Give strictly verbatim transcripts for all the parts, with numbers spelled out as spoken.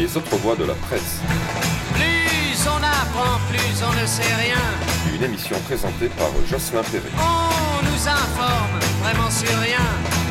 Les autres voix de la presse. Plus on apprend, plus on ne sait rien. Une émission présentée par Jocelyn Perret. On nous informe vraiment sur rien.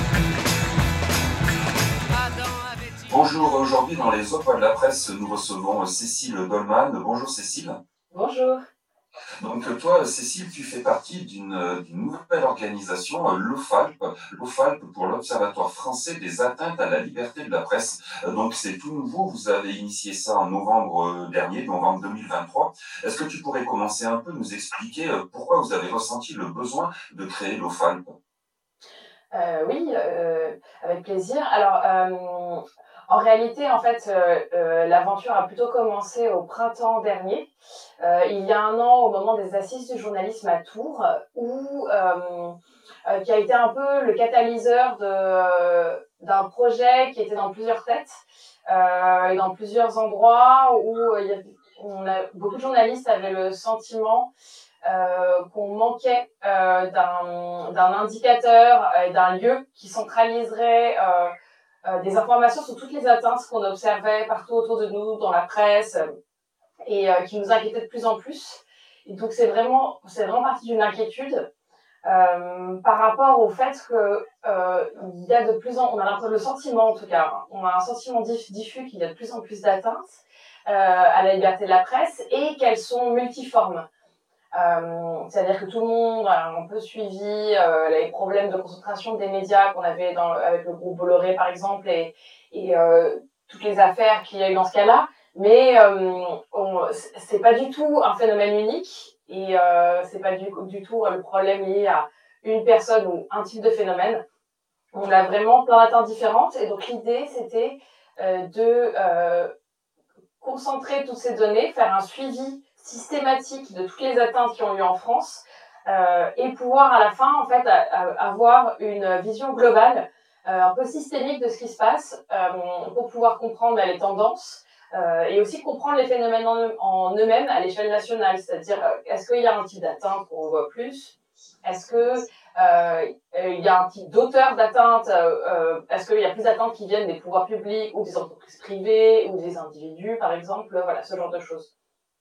Adam avait-il... Bonjour, aujourd'hui dans les autres voix de la presse, nous recevons Cécile Dolman. Bonjour Cécile. Bonjour. Donc toi, Cécile, tu fais partie d'une, d'une nouvelle organisation, l'O F A L P, l'O F A L P pour l'Observatoire français des atteintes à la liberté de la presse. Donc c'est tout nouveau, vous avez initié ça en novembre dernier, novembre deux mille vingt-trois. Est-ce que tu pourrais commencer un peu, nous expliquer pourquoi vous avez ressenti le besoin de créer l'O F A L P ? euh, Oui, euh, avec plaisir. Alors, euh, en réalité, en fait, euh, euh, l'aventure a plutôt commencé au printemps dernier. Euh, il y a un an, au moment des Assises du journalisme à Tours, où euh, euh, qui a été un peu le catalyseur de, euh, d'un projet qui était dans plusieurs têtes euh, et dans plusieurs endroits où euh, il y avait, on a, beaucoup de journalistes avaient le sentiment euh, qu'on manquait euh, d'un, d'un indicateur et d'un lieu qui centraliserait euh, euh, des informations sur toutes les atteintes qu'on observait partout autour de nous, dans la presse, et euh, qui nous inquiétait de plus en plus. Et donc c'est vraiment, c'est vraiment parti d'une inquiétude euh, par rapport au fait que euh, il y a de plus en, on a le sentiment en tout cas, on a un sentiment diff, diffus qu'il y a de plus en plus d'atteintes euh, à la liberté de la presse et qu'elles sont multiformes. Euh, c'est-à-dire que tout le monde a un peu suivi euh, les problèmes de concentration des médias qu'on avait dans, avec le groupe Bolloré par exemple et, et euh, toutes les affaires qu'il y a eu dans ce cas-là. Mais euh, on, c'est pas du tout un phénomène unique et euh, c'est pas du, du tout le problème lié à une personne ou un type de phénomène. On a vraiment plein d'atteintes différentes et donc l'idée c'était euh, de euh, concentrer toutes ces données, faire un suivi systématique de toutes les atteintes qui ont lieu en France euh, et pouvoir à la fin en fait a, a, avoir une vision globale, euh, un peu systémique de ce qui se passe euh, pour pouvoir comprendre bah, les tendances. Euh, et aussi comprendre les phénomènes en, eux, en eux-mêmes à l'échelle nationale, c'est-à-dire euh, est-ce qu'il y a un type d'atteinte qu'on voit plus, est-ce que euh, il y a un type d'auteur d'atteinte, euh, euh, est-ce qu'il y a plus d'atteintes qui viennent des pouvoirs publics ou des entreprises privées ou des individus par exemple, voilà ce genre de choses.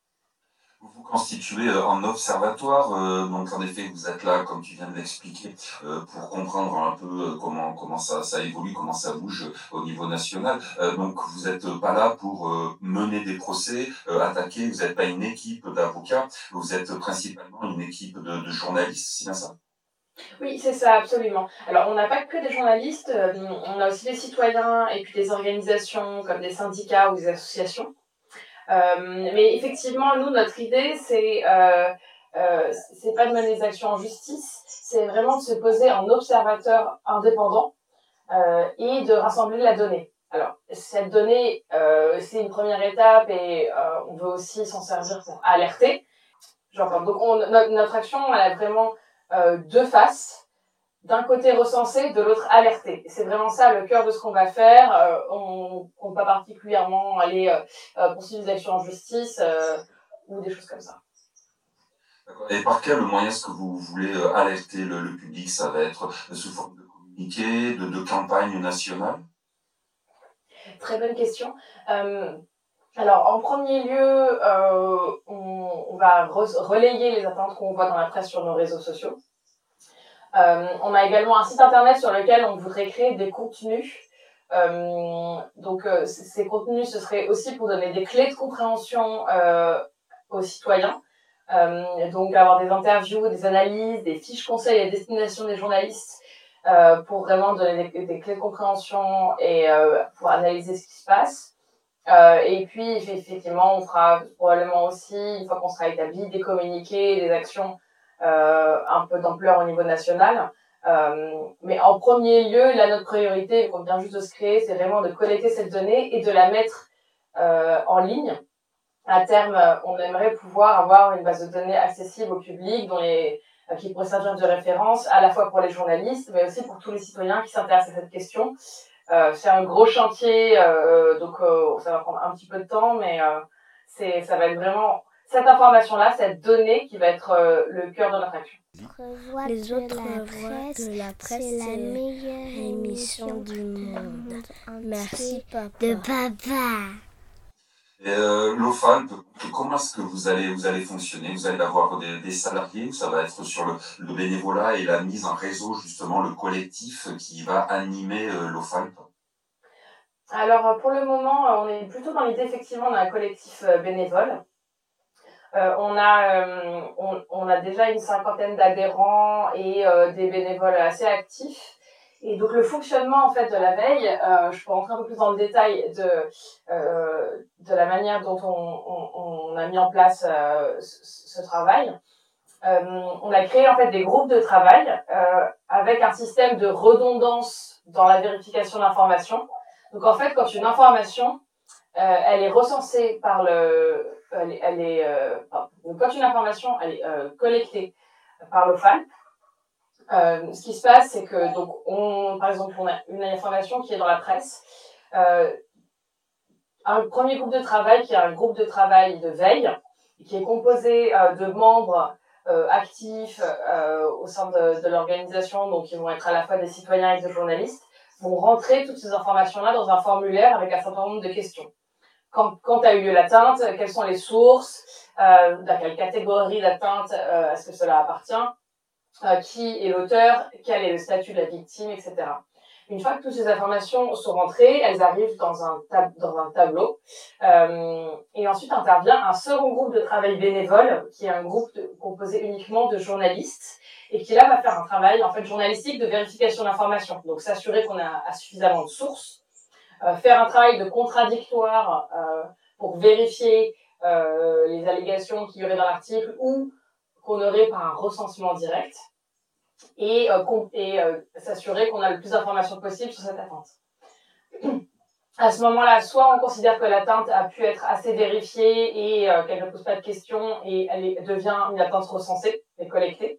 Vous vous constituez en observatoire, euh, donc en effet vous êtes là, comme tu viens de l'expliquer, euh, pour comprendre un peu comment comment ça, ça évolue, comment ça bouge au niveau national. Euh, donc vous n'êtes pas là pour euh, mener des procès, euh, attaquer, vous n'êtes pas une équipe d'avocats, vous êtes principalement une équipe de, de journalistes, c'est bien ça ? Oui, c'est ça, absolument. Alors, on n'a pas que des journalistes, euh, on a aussi des citoyens et puis des organisations comme des syndicats ou des associations. Euh, mais effectivement, nous, notre idée, c'est euh, euh, c'est pas de mener des actions en justice, c'est vraiment de se poser en observateur indépendant euh, et de rassembler la donnée. Alors, cette donnée, euh, c'est une première étape et euh, on veut aussi s'en servir pour alerter. Genre, donc, on, notre, notre action, elle a vraiment euh, deux faces. D'un côté recenser, de l'autre alerter. C'est vraiment ça le cœur de ce qu'on va faire. Euh, on ne compte pas particulièrement aller euh, poursuivre des actions en justice euh, ou des choses comme ça. D'accord. Et par quel moyen est-ce que vous voulez alerter le, le public ? Ça va être sous forme de communiqué, de, de campagne nationale ? Très bonne question. Euh, alors, en premier lieu, euh, on, on va re- relayer les atteintes qu'on voit dans la presse sur nos réseaux sociaux. Euh, on a également un site internet sur lequel on voudrait créer des contenus. Euh, donc, euh, c- ces contenus, ce serait aussi pour donner des clés de compréhension euh, aux citoyens. Euh, donc, avoir des interviews, des analyses, des fiches conseils à destination des journalistes euh, pour vraiment donner des, des clés de compréhension et euh, pour analyser ce qui se passe. Euh, et puis, effectivement, on fera probablement aussi, une fois qu'on sera établi, des communiqués, des actions Euh, un peu d'ampleur au niveau national. Euh, mais en premier lieu, là, notre priorité, qu'on vient juste de se créer, c'est vraiment de collecter cette donnée et de la mettre euh, en ligne. À terme, on aimerait pouvoir avoir une base de données accessible au public, dont les, euh, qui pourrait servir de référence à la fois pour les journalistes, mais aussi pour tous les citoyens qui s'intéressent à cette question. Euh, c'est un gros chantier, euh, donc euh, ça va prendre un petit peu de temps, mais euh, c'est, ça va être vraiment cette information-là, cette donnée qui va être euh, le cœur de notre action. Les autres voix de la presse, c'est la meilleure émission du monde. Merci, papa. De papa. Et euh, l'OFALP, comment est-ce que vous allez, vous allez fonctionner? Vous allez avoir des, des salariés, ça va être sur le, le bénévolat et la mise en réseau, justement, le collectif qui va animer euh, l'OFALP? Alors, pour le moment, on est plutôt dans l'idée, effectivement, d'un collectif bénévole. Euh, on, a, euh, on, on a déjà une cinquantaine d'adhérents et euh, des bénévoles assez actifs. Et donc, le fonctionnement, en fait, de la veille, euh, je peux rentrer un peu plus dans le détail de, euh, de la manière dont on, on, on a mis en place euh, ce, ce travail. Euh, on a créé, en fait, des groupes de travail euh, avec un système de redondance dans la vérification d'informations. Donc, en fait, quand une information, euh, elle est recensée par le... Elle est, elle est, euh, donc, quand une information elle est euh, collectée par l'OFALP, Euh, ce qui se passe, c'est que, donc, on, par exemple, on a une information qui est dans la presse, euh, un premier groupe de travail qui est un groupe de travail de veille, qui est composé euh, de membres euh, actifs euh, au sein de, de l'organisation, donc ils vont être à la fois des citoyens et des journalistes, vont rentrer toutes ces informations-là dans un formulaire avec un certain nombre de questions. Quand, quand a eu lieu l'atteinte, quelles sont les sources, euh, dans quelle catégorie d'atteinte euh, est-ce que cela appartient, Euh, qui est l'auteur, quel est le statut de la victime, et cetera. Une fois que toutes ces informations sont rentrées, elles arrivent dans un, tab- dans un tableau. Euh, et ensuite intervient un second groupe de travail bénévole, qui est un groupe de, composé uniquement de journalistes, et qui là va faire un travail en fait journalistique de vérification d'informations. Donc s'assurer qu'on a, a suffisamment de sources, euh, faire un travail de contradictoire euh, pour vérifier euh, les allégations qu'il y aurait dans l'article ou qu'on aurait par un recensement direct et, euh, et euh, s'assurer qu'on a le plus d'informations possible sur cette atteinte. À ce moment-là, soit on considère que l'atteinte a pu être assez vérifiée et euh, qu'elle ne pose pas de questions et elle est, devient une atteinte recensée et collectée,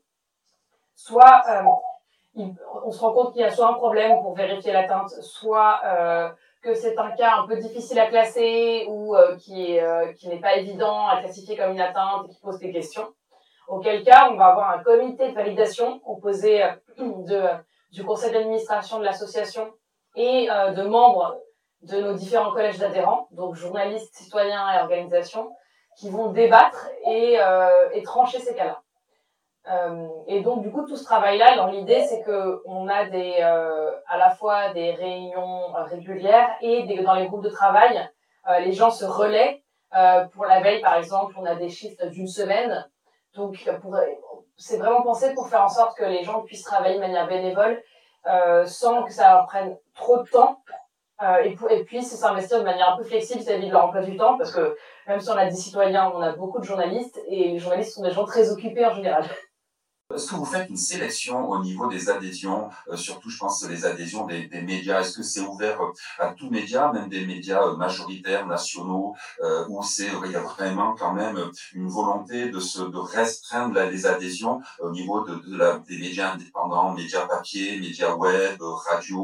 soit euh, il, on se rend compte qu'il y a soit un problème pour vérifier l'atteinte, soit euh, que c'est un cas un peu difficile à classer ou euh, qui, est, euh, qui n'est pas évident à classifier comme une atteinte et qui pose des questions. Auquel cas, on va avoir un comité de validation composé de, du conseil d'administration de l'association et euh, de membres de nos différents collèges d'adhérents, donc journalistes, citoyens et organisations, qui vont débattre et, euh, et trancher ces cas-là. Euh, et donc, du coup, tout ce travail-là, dans l'idée, c'est qu'on a des, euh, à la fois des réunions euh, régulières et des, dans les groupes de travail, euh, les gens se relaient. Euh, pour la veille, par exemple, on a des chiffres d'une semaine. Donc, pour, c'est vraiment pensé pour faire en sorte que les gens puissent travailler de manière bénévole euh, sans que ça leur prenne trop de temps euh, et, pour, et puissent s'investir de manière un peu flexible vis-à-vis de leur emploi du temps parce que même si on a des citoyens, on a beaucoup de journalistes et les journalistes sont des gens très occupés en général. Est-ce que vous faites une sélection au niveau des adhésions, euh, surtout je pense les adhésions des, des médias? Est-ce que c'est ouvert à tous médias, même des médias majoritaires, nationaux, euh, où c'est, il y a vraiment quand même une volonté de se de restreindre la, les adhésions au niveau de, de la, des médias indépendants, médias papier, médias web, radio?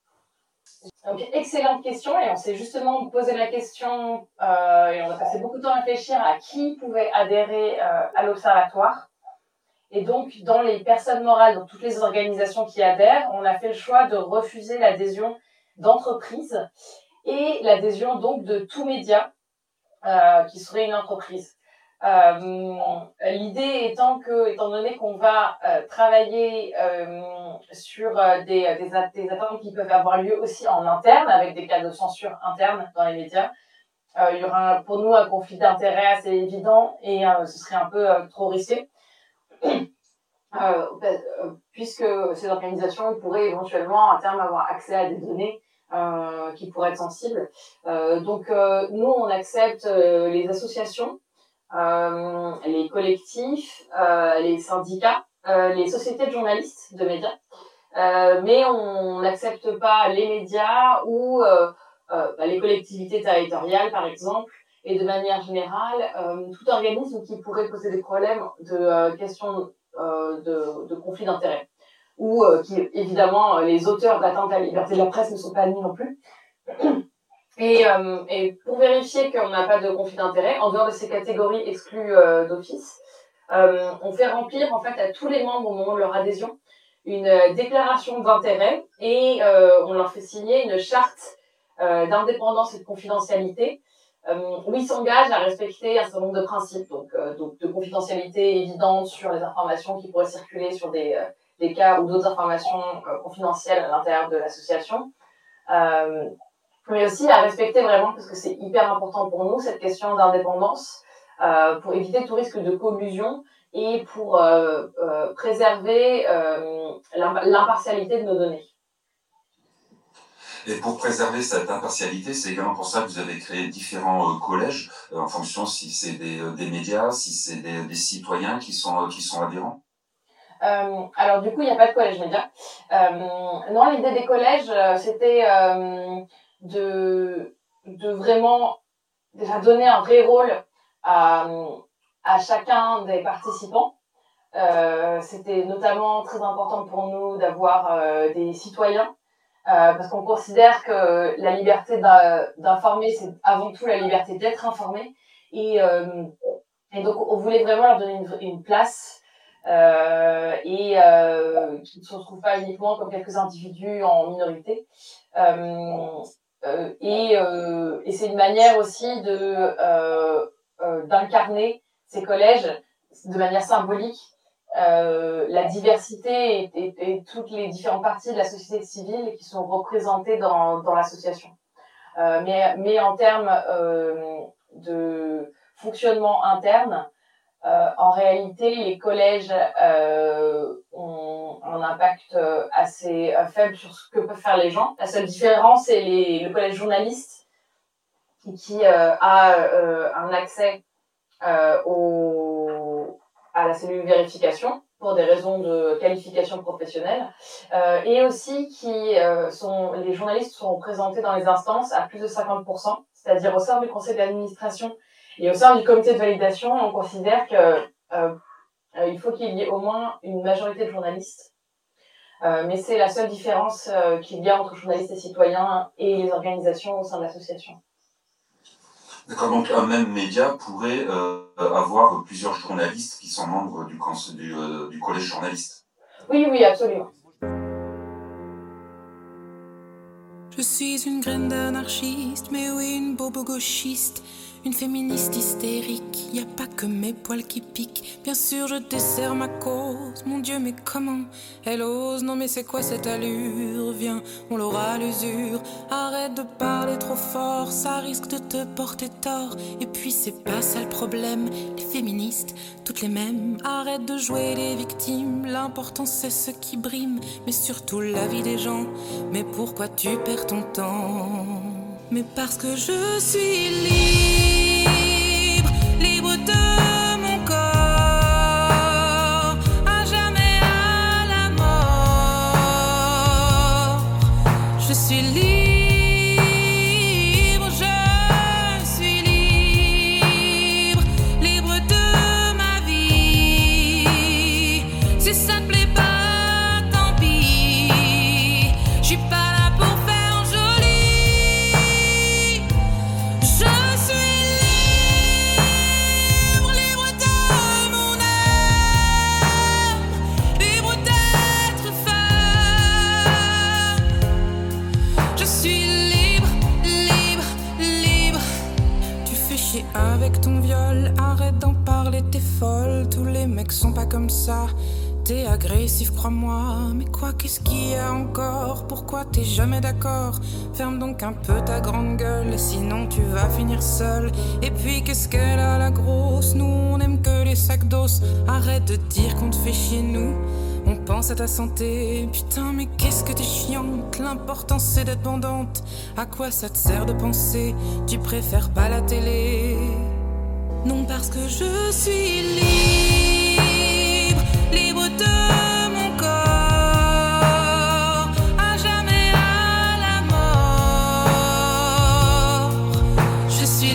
Donc, excellente question et on s'est justement posé la question euh, et on a passé beaucoup de temps à réfléchir à qui pouvait adhérer euh, à l'Observatoire. Et donc, dans les personnes morales, dans toutes les organisations qui adhèrent, on a fait le choix de refuser l'adhésion d'entreprises et l'adhésion donc de tout média euh, qui serait une entreprise. Euh, l'idée étant que, étant donné qu'on va euh, travailler euh, sur euh, des, des, des attentes qui peuvent avoir lieu aussi en interne, avec des cas de censure interne dans les médias, euh, il y aura pour nous un conflit d'intérêts assez évident et euh, ce serait un peu euh, trop risqué. Euh, puisque ces organisations pourraient éventuellement à terme avoir accès à des données euh, qui pourraient être sensibles. Euh, donc euh, nous, on accepte euh, les associations, euh, les collectifs, euh, les syndicats, euh, les sociétés de journalistes de médias, euh, mais on n'accepte pas les médias ou euh, euh, bah, les collectivités territoriales, par exemple, et de manière générale, euh, tout organisme qui pourrait poser des problèmes de euh, questions Euh, de, de conflits d'intérêts, ou euh, qui, évidemment, euh, les auteurs d'atteinte à la liberté de la presse ne sont pas admis non plus. Et, euh, et pour vérifier qu'on n'a pas de conflit d'intérêts, en dehors de ces catégories exclues euh, d'office, euh, on fait remplir en fait à tous les membres au moment de leur adhésion une euh, déclaration d'intérêt et euh, on leur fait signer une charte euh, d'indépendance et de confidentialité euh, où il s'engage à respecter un certain nombre de principes, donc, euh, donc de confidentialité évidente sur les informations qui pourraient circuler sur des, euh, des cas ou d'autres informations euh, confidentielles à l'intérieur de l'association. Euh, mais aussi à respecter vraiment, parce que c'est hyper important pour nous, cette question d'indépendance, euh, pour éviter tout risque de collusion et pour euh, euh, préserver euh, l'impartialité de nos données. Et pour préserver cette impartialité, c'est également pour ça que vous avez créé différents euh, collèges, euh, en fonction si c'est des, euh, des médias, si c'est des, des citoyens qui sont, euh, qui sont adhérents. Euh, alors du coup, il n'y a pas de collège média. Euh, non, l'idée des collèges, euh, c'était euh, de, de vraiment déjà donner un vrai rôle à, à chacun des participants. Euh, c'était notamment très important pour nous d'avoir euh, des citoyens. Euh, parce qu'on considère que la liberté d'informer, c'est avant tout la liberté d'être informé. Et, euh, et donc, on voulait vraiment leur donner une, une place euh, et euh, qui ne se retrouvent pas uniquement comme quelques individus en minorité. Euh, euh, et euh, et c'est une manière aussi de euh, euh, d'incarner ces collèges de manière symbolique. Euh, la diversité et, et, et toutes les différentes parties de la société civile qui sont représentées dans, dans l'association. Euh, mais, mais en termes euh, de fonctionnement interne, euh, en réalité, les collèges euh, ont un impact assez faible sur ce que peuvent faire les gens. La seule différence, c'est les, le collège journaliste qui, qui euh, a euh, un accès euh, au à la cellule vérification pour des raisons de qualification professionnelle euh, et aussi qui euh, sont les journalistes sont représentés dans les instances à plus de cinquante pour cent, c'est-à-dire au sein du conseil d'administration et au sein du comité de validation. On considère que euh, euh, il faut qu'il y ait au moins une majorité de journalistes, euh, mais c'est la seule différence euh, qu'il y a entre journalistes et citoyens et les organisations au sein de l'association. D'accord, donc un même média pourrait euh, avoir plusieurs journalistes qui sont membres du, du, euh, du collège journaliste. Oui, oui, absolument. Je suis une graine d'anarchiste, mais oui, une bobo gauchiste. Une féministe hystérique, y a pas que mes poils qui piquent. Bien sûr je desserre ma cause, mon Dieu mais comment elle ose. Non mais c'est quoi cette allure, viens on l'aura à l'usure. Arrête de parler trop fort, ça risque de te porter tort. Et puis c'est pas ça le problème, les féministes, toutes les mêmes. Arrête de jouer les victimes, l'important c'est ce qui brime. Mais surtout la vie des gens, mais pourquoi tu perds ton temps? Mais parce que je suis libre, libre de mon corps, à jamais à la mort. Je suis libre, je suis libre, libre de ma vie. Si ça te plaît pas, tant pis, je suis pas là pour faire. Avec ton viol, arrête d'en parler, t'es folle. Tous les mecs sont pas comme ça. T'es agressif, crois-moi. Mais quoi, qu'est-ce qu'il y a encore? Pourquoi t'es jamais d'accord? Ferme donc un peu ta grande gueule, sinon tu vas finir seule. Et puis qu'est-ce qu'elle a la grosse? Nous on aime que les sacs d'os. Arrête de dire qu'on te fait chier, nous on pense à ta santé. Putain mais qu'est-ce que t'es chiante. L'important c'est d'être bandante. À quoi ça te sert de penser? Tu préfères pas la télé? Non parce que je suis libre, libre de mon corps, à jamais à la mort. Je suis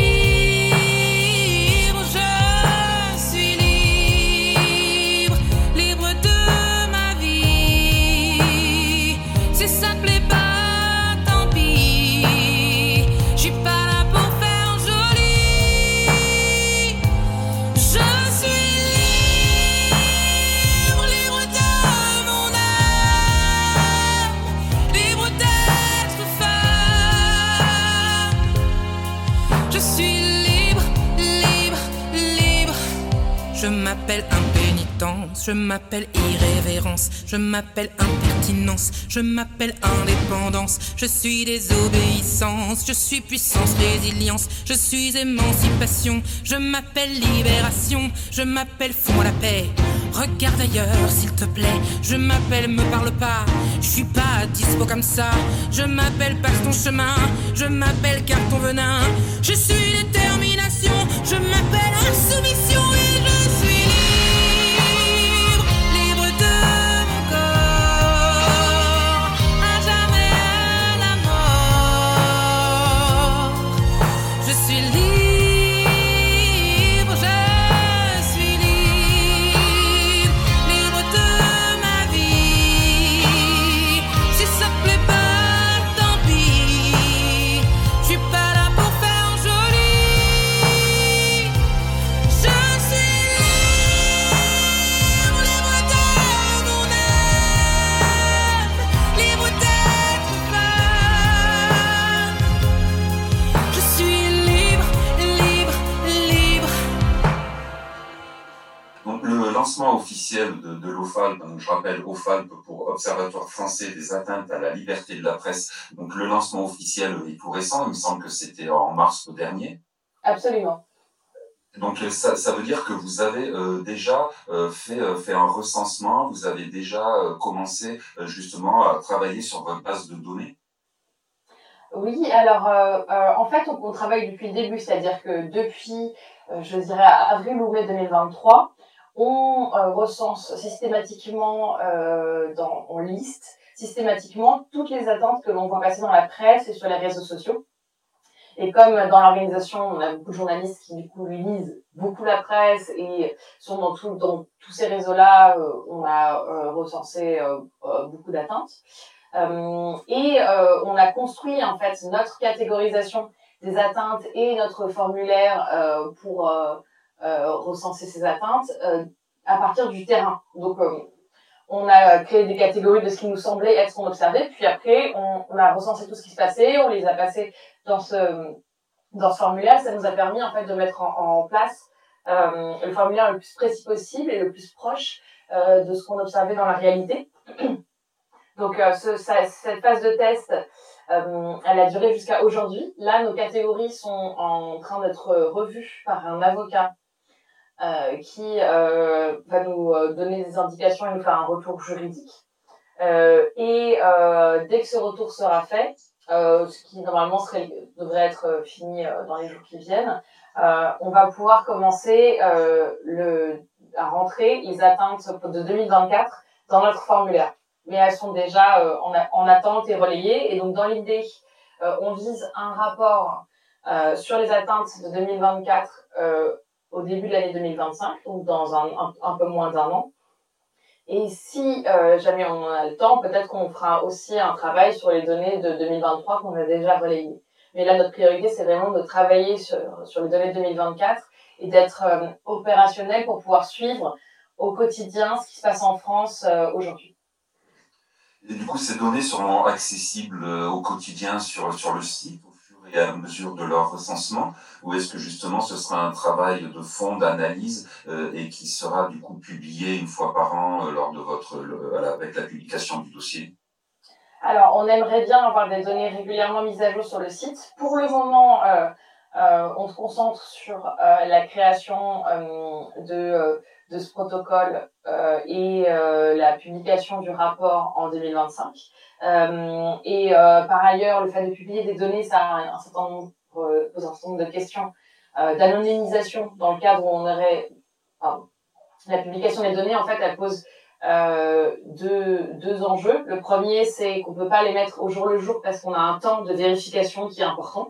libre, je suis libre, libre de ma vie. Si ça te plaît pas, tant pis, je suis pas là pour faire joli. Je suis libre. Je m'appelle impénitence, je m'appelle irrévérence, je m'appelle impertinence, je m'appelle indépendance. Je suis désobéissance, je suis puissance, résilience, je suis émancipation, je m'appelle libération, je m'appelle fond la paix. Regarde ailleurs s'il te plaît, je m'appelle me parle pas, je suis pas dispo comme ça. Je m'appelle passe ton chemin, je m'appelle car ton venin. Je suis détermination, je m'appelle insoumission et je suis libre, libre de mon corps, à jamais à la mort. Je suis libre, je suis libre, libre de ma vie. Si ça te plaît pas, tant pis, je suis pas là pour faire joli. Je suis libre, libre de mon âme, libre d'être femme. Je suis libre, libre, libre. Donc, le lancement officiel de, de l'O F A L P, donc je rappelle O F A L P pour Observatoire français des atteintes à la liberté de la presse, donc le lancement officiel est tout récent, il me semble que c'était en mars dernier. Absolument. Donc ça, ça veut dire que vous avez euh, déjà euh, fait, euh, fait un recensement, vous avez déjà euh, commencé euh, justement à travailler sur votre base de données. Oui, alors euh, euh, en fait, on, on travaille depuis le début, c'est-à-dire que depuis, euh, je dirais, avril ou mai deux mille vingt-trois, on euh, recense systématiquement, euh, dans, on liste systématiquement toutes les attentes que l'on voit passer dans la presse et sur les réseaux sociaux. Et comme dans l'organisation, on a beaucoup de journalistes qui du coup lisent beaucoup la presse et sont dans, tout, dans tous ces réseaux-là, euh, on a euh, recensé euh, euh, beaucoup d'atteintes. Euh, et euh, on a construit en fait notre catégorisation des atteintes et notre formulaire euh, pour euh, euh, recenser ces atteintes euh, à partir du terrain. Donc euh, on a créé des catégories de ce qui nous semblait être ce qu'on observait, puis après on, on a recensé tout ce qui se passait, on les a passés dans ce dans ce formulaire. Ça nous a permis en fait de mettre en, en place euh, le formulaire le plus précis possible et le plus proche euh, de ce qu'on observait dans la réalité. Donc euh, ce, ça, cette phase de test, euh, elle a duré jusqu'à aujourd'hui. Là, nos catégories sont en train d'être revues par un avocat euh, qui euh, va nous donner des indications et nous faire un retour juridique. Euh, et euh, dès que ce retour sera fait, euh, ce qui normalement serait, devrait être fini euh, dans les jours qui viennent, euh, on va pouvoir commencer euh, le, à rentrer les atteintes de deux mille vingt-quatre dans notre formulaire. Mais elles sont déjà euh, en, en attente et relayées. Et donc, dans l'idée, euh, on vise un rapport euh, sur les atteintes de deux mille vingt-quatre euh, au début de l'année deux mille vingt-cinq, donc dans un, un, un peu moins d'un an. Et si euh, jamais on en a le temps, peut-être qu'on fera aussi un travail sur les données de deux mille vingt-trois qu'on a déjà relayées. Mais là, notre priorité, c'est vraiment de travailler sur, sur les données de deux mille vingt-quatre et d'être euh, opérationnel pour pouvoir suivre au quotidien ce qui se passe en France euh, aujourd'hui. Et du coup, ces données seront accessibles au quotidien sur, sur le site au fur et à mesure de leur recensement, ou est-ce que justement ce sera un travail de fond d'analyse euh, et qui sera du coup publié une fois par an euh, lors de votre, le, avec la publication du dossier? Alors, on aimerait bien avoir des données régulièrement mises à jour sur le site. Pour le moment, euh, euh, on se concentre sur euh, la création euh, de... Euh, de ce protocole euh, et euh, la publication du rapport en deux mille vingt-cinq. Euh, et euh, par ailleurs, le fait de publier des données, ça a un certain nombre, euh, pose un certain nombre de questions euh, d'anonymisation dans le cadre où on aurait... Pardon, la publication des données, en fait, elle pose euh, deux, deux enjeux. Le premier, c'est qu'on ne peut pas les mettre au jour le jour parce qu'on a un temps de vérification qui est important.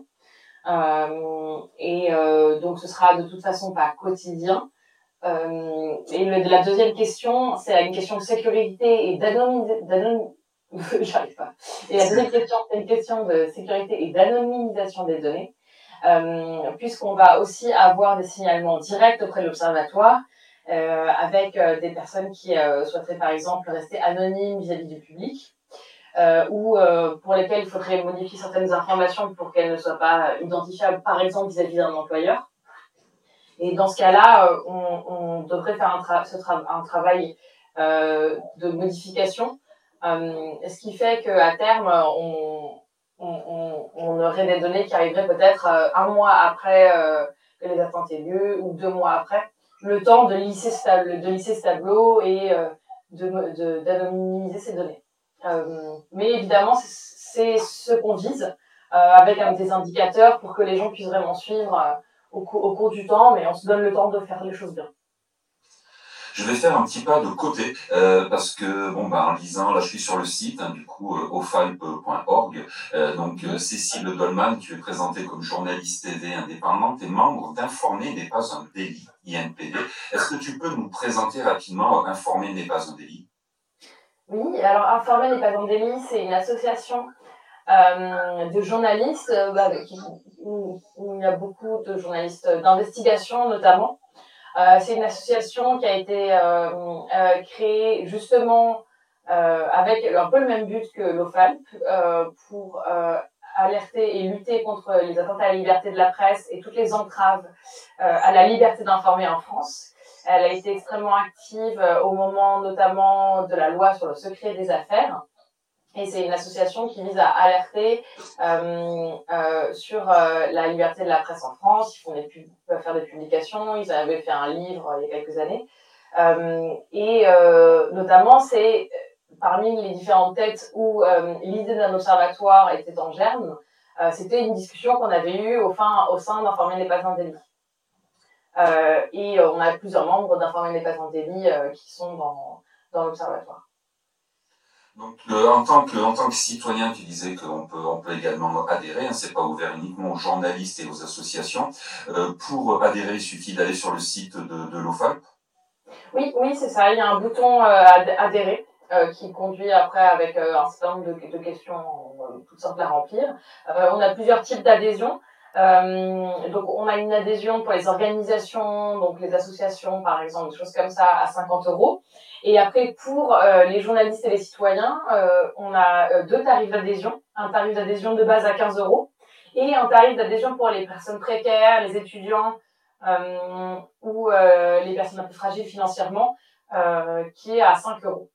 Euh, et euh, donc, ce sera de toute façon pas quotidien. Euh, et le, la deuxième question, c'est une question de sécurité et d'anonymisation. J'arrive pas. Et la deuxième question, c'est une question de sécurité et d'anonymisation des données, euh, puisqu'on va aussi avoir des signalements directs auprès de l'Observatoire euh, avec euh, des personnes qui euh, souhaiteraient par exemple rester anonymes vis-à-vis du public, euh, ou euh, pour lesquelles il faudrait modifier certaines informations pour qu'elles ne soient pas identifiables, par exemple vis-à-vis d'un employeur. Et dans ce cas-là, euh, on, on devrait faire un, tra- ce tra- un travail euh, de modification, euh, ce qui fait qu'à terme, on, on, on, on aurait des données qui arriveraient peut-être euh, un mois après euh, que les attentes aient lieu ou deux mois après, le temps de lisser ce tableau, de lisser ce tableau et euh, de, de, d'anonymiser ces données. Euh, mais évidemment, c'est, c'est ce qu'on vise euh, avec un, des indicateurs pour que les gens puissent vraiment suivre euh, au, cou- au cours du temps, mais on se donne le temps de faire les choses bien. Je vais faire un petit pas de côté euh, parce que bon bah en lisant, là je suis sur le site hein, du coup euh, ofalp point org. Euh, donc euh, Cécile Dolman, tu es présentée comme journaliste T V indépendante et membre d'Informer n'est pas un délit, I N P D. Est-ce que tu peux nous présenter rapidement Informer n'est pas un délit? Oui, alors Informer n'est pas un délit, c'est une association euh, de journalistes euh, bah, qui, où, où il y a beaucoup de journalistes d'investigation notamment. Euh, c'est une association qui a été euh, euh, créée justement euh, avec un peu le même but que l'OFALP euh, pour euh, alerter et lutter contre les atteintes à la liberté de la presse et toutes les entraves euh, à la liberté d'informer en France. Elle a été extrêmement active euh, au moment notamment de la loi sur le secret des affaires. Et c'est une association qui vise à alerter euh, euh, sur euh, la liberté de la presse en France. Ils font des pub- peuvent faire des publications. Ils avaient fait un livre euh, il y a quelques années. Euh, et euh, notamment, c'est parmi les différentes têtes où euh, l'idée d'un observatoire était en germe. Euh, c'était une discussion qu'on avait eue au, fin, au sein d'Informer n'est pas un délit. Euh, et euh, on a plusieurs membres d'Informer n'est pas un délit euh, qui sont dans, dans l'observatoire. Donc, euh, en tant que en tant que citoyen, tu disais qu'on peut on peut également adhérer. Hein, c'est pas ouvert uniquement aux journalistes et aux associations. Euh, pour adhérer, il suffit d'aller sur le site de, de l'OFALP. Oui, oui, c'est ça. Il y a un bouton euh, ad- adhérer euh, qui conduit après avec euh, un certain nombre de, de questions euh, toutes simples à remplir. Euh, on a plusieurs types d'adhésion. Euh, donc, on a une adhésion pour les organisations, donc les associations, par exemple, des choses comme ça, à cinquante euros. Et après, pour euh, les journalistes et les citoyens, euh, on a euh, deux tarifs d'adhésion. Un tarif d'adhésion de base à quinze euros et un tarif d'adhésion pour les personnes précaires, les étudiants euh, ou euh, les personnes un peu fragiles financièrement, euh, qui est à cinq euros.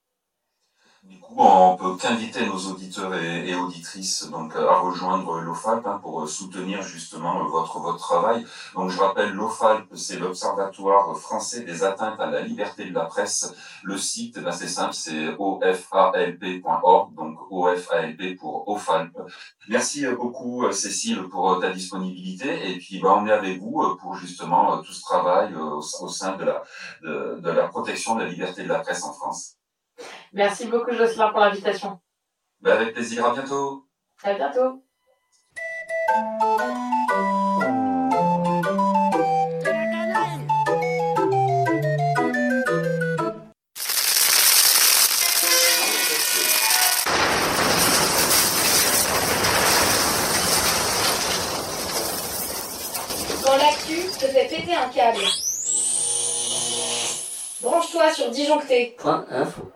Du coup, on peut qu'inviter nos auditeurs et, et auditrices donc à rejoindre l'OFALP hein, pour soutenir justement votre votre travail. Donc, je rappelle, l'OFALP, c'est l'Observatoire français des atteintes à la liberté de la presse. Le site, ben, c'est simple, c'est ofalp point org, donc ofalp pour OFALP. Merci beaucoup, Cécile, pour ta disponibilité. Et puis, ben, on est avec vous pour justement tout ce travail au, au sein de la de, de la protection de la liberté de la presse en France. Merci beaucoup, Jocelyn, pour l'invitation. Ben avec plaisir, à bientôt. À bientôt. Quand l'actu te fait péter un câble. Branche-toi sur Disjoncté. Point info.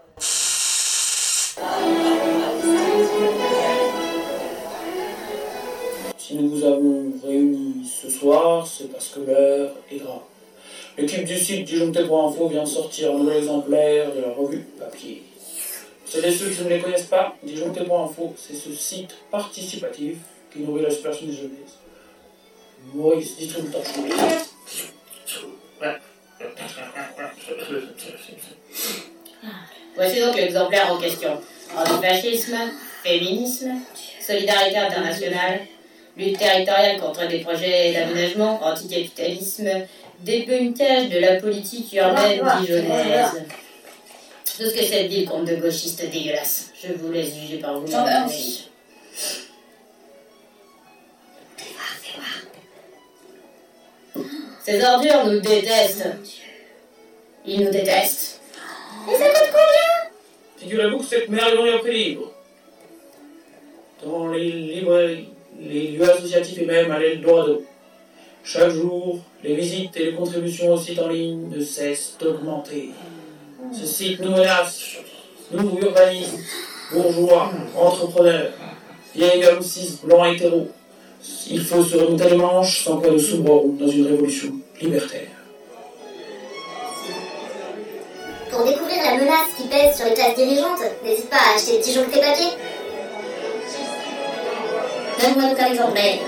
Si nous vous avons réunis ce soir, c'est parce que l'heure est grave. L'équipe du site Disjoncté point info vient de sortir un nouvel exemplaire de la revue papier. Celles et ceux qui ne les connaissent pas, Disjoncté point info, c'est ce site participatif qui nourrit la super chaîne des jeunesse. Maurice distribue le temps. Voici donc l'exemplaire en question. Antifascisme, féminisme, solidarité internationale, lutte territoriale contre des projets d'aménagement, anticapitalisme, débunkage de la politique urbaine dijonnaise. Tout ce que cette ville compte de gauchistes dégueulasses. Je vous laisse juger par vous-même. Ah bah oui. Ces ordures nous détestent. Ils nous détestent. Et ça coûte combien? Figurez-vous que cette merde est à prix libre. Dans les librairies, les lieux associatifs et même à l'Eldorado. Chaque jour, les visites et les contributions au site en ligne ne cessent d'augmenter. Ce site nous menace, nous urbanistes, bourgeois, entrepreneurs, vieilles hommes cis, blancs hétéros, Il faut se remonter les manches sans poids de soubreau dans une révolution libertaire. Pour découvrir la menace qui pèse sur les classes dirigeantes, n'hésite pas à acheter Disjoncté Papier. Donne-moi donc un exemplaire.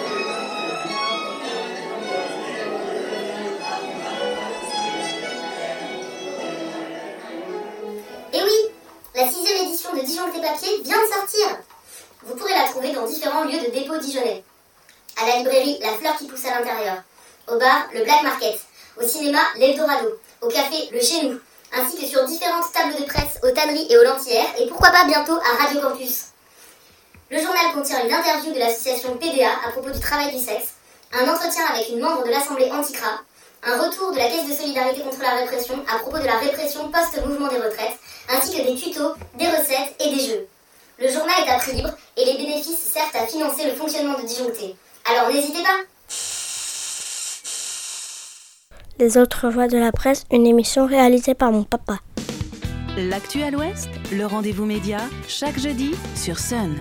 Et oui, la sixième édition de Disjoncté Papier vient de sortir. Vous pourrez la trouver dans différents lieux de dépôt dijonnais. À la librairie La Fleur qui pousse à l'intérieur, au bar Le Black Market, au cinéma L'Eldorado, au café Le Chez Nous, ainsi que sur différentes tables de presse aux tanneries et aux lentillères, et pourquoi pas bientôt à Radio Campus. Le journal contient une interview de l'association P D A à propos du travail du sexe, un entretien avec une membre de l'Assemblée Anticra, un retour de la Caisse de solidarité contre la répression à propos de la répression post-mouvement des retraites, ainsi que des tutos, des recettes et des jeux. Le journal est à prix libre et les bénéfices servent à financer le fonctionnement de Disjoncté. Alors n'hésitez pas. Les autres voix de la presse, une émission réalisée par mon papa. L'actu à l'Ouest, le rendez-vous média, chaque jeudi sur Sun.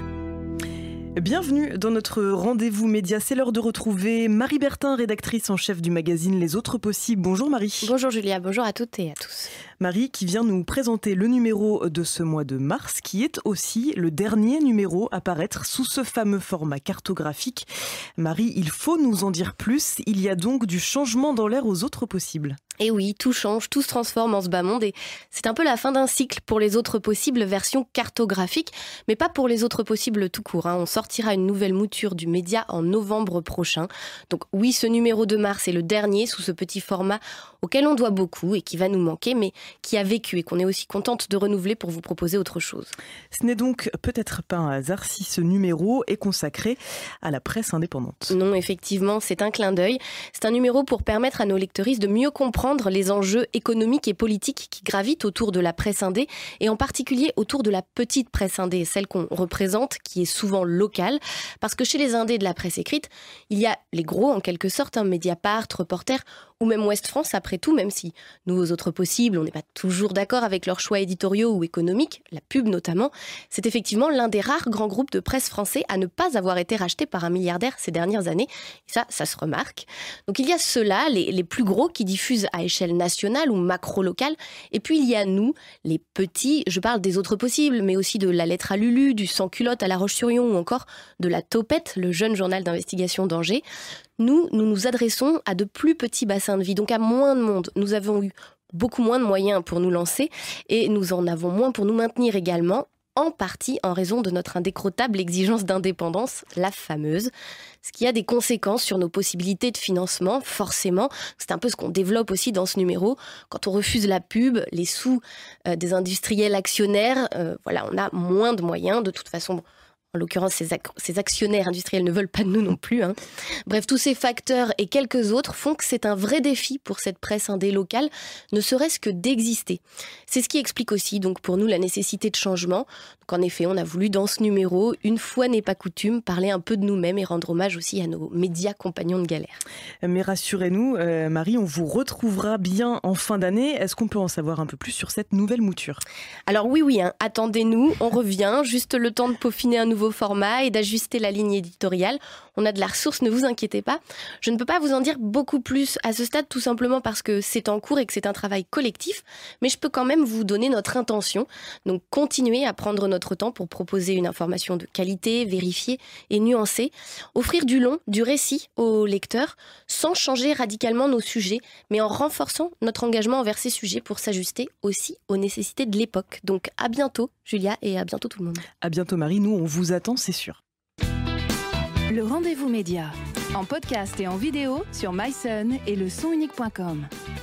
Bienvenue dans notre rendez-vous média. C'est l'heure de retrouver Marie Bertin, rédactrice en chef du magazine Les Autres Possibles. Bonjour Marie. Bonjour Julia, bonjour à toutes et à tous. Marie qui vient nous présenter le numéro de ce mois de mars, qui est aussi le dernier numéro à paraître sous ce fameux format cartographique. Marie, il faut nous en dire plus. Il y a donc du changement dans l'ère aux Autres Possibles. Et oui, tout change, tout se transforme en ce bas monde et c'est un peu la fin d'un cycle pour Les Autres Possibles version cartographique, mais pas pour Les Autres Possibles tout court. Hein. On sortira une nouvelle mouture du média en novembre prochain. Donc oui, ce numéro de mars est le dernier sous ce petit format auquel on doit beaucoup et qui va nous manquer, mais qui a vécu et qu'on est aussi contente de renouveler pour vous proposer autre chose. Ce n'est donc peut-être pas un hasard si ce numéro est consacré à la presse indépendante. Non, effectivement, c'est un clin d'œil. C'est un numéro pour permettre à nos lectrices de mieux comprendre les enjeux économiques et politiques qui gravitent autour de la presse indé et en particulier autour de la petite presse indé, celle qu'on représente, qui est souvent locale, parce que chez les indés de la presse écrite, il y a les gros en quelque sorte, hein, Mediapart, Reporter ou même Ouest France après tout, même si nous aux Autres Possibles, on n'est pas toujours d'accord avec leurs choix éditoriaux ou économiques, la pub notamment, c'est effectivement l'un des rares grands groupes de presse français à ne pas avoir été racheté par un milliardaire ces dernières années. Et ça, ça se remarque. Donc il y a ceux-là, les, les plus gros qui diffusent à échelle nationale ou macro-locale, et puis il y a nous, les petits, je parle des Autres Possibles, mais aussi de La Lettre à Lulu, du Sans-Culotte à La Roche-sur-Yon ou encore de La Topette, le jeune journal d'investigation d'Angers. Nous, nous nous adressons à de plus petits bassins de vie, donc à moins de monde. Nous avons eu beaucoup moins de moyens pour nous lancer et nous en avons moins pour nous maintenir également, en partie en raison de notre indécrottable exigence d'indépendance, la fameuse, ce qui a des conséquences sur nos possibilités de financement, forcément. C'est un peu ce qu'on développe aussi dans ce numéro. Quand on refuse la pub, les sous euh, des industriels actionnaires, euh, voilà, on a moins de moyens. De toute façon, en l'occurrence, ces, ac- ces actionnaires industriels ne veulent pas de nous non plus. Hein. Bref, tous ces facteurs et quelques autres font que c'est un vrai défi pour cette presse indé locale, ne serait-ce que d'exister. C'est ce qui explique aussi, donc, pour nous, la nécessité de changement. Donc, en effet, on a voulu, dans ce numéro, une fois n'est pas coutume, parler un peu de nous-mêmes et rendre hommage aussi à nos médias compagnons de galère. Mais rassurez-nous, euh, Marie, on vous retrouvera bien en fin d'année. Est-ce qu'on peut en savoir un peu plus sur cette nouvelle mouture ? Alors oui, oui, hein, attendez-nous, on revient, juste le temps de peaufiner un nouveau format et d'ajuster la ligne éditoriale. On a de la ressource, ne vous inquiétez pas. Je ne peux pas vous en dire beaucoup plus à ce stade, tout simplement parce que c'est en cours et que c'est un travail collectif, mais je peux quand même vous donner notre intention. Donc continuer à prendre notre temps pour proposer une information de qualité, vérifiée et nuancée, offrir du long, du récit aux lecteurs, sans changer radicalement nos sujets, mais en renforçant notre engagement envers ces sujets pour s'ajuster aussi aux nécessités de l'époque. Donc à bientôt Julia et à bientôt tout le monde. À bientôt Marie, nous on vous attend, c'est sûr. Le rendez-vous média, en podcast et en vidéo sur mysun et le son unique point com.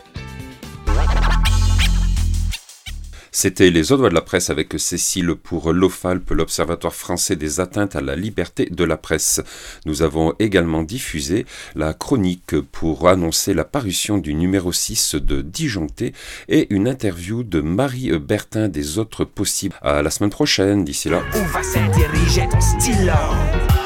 C'était Les Autres Voix de la Presse avec Cécile pour l'OFALP, l'Observatoire français des atteintes à la liberté de la presse. Nous avons également diffusé la chronique pour annoncer la parution du numéro six de Disjoncté et une interview de Marie Bertin des Autres Possibles. À la semaine prochaine, d'ici là. Où va s'intériger ton stylo?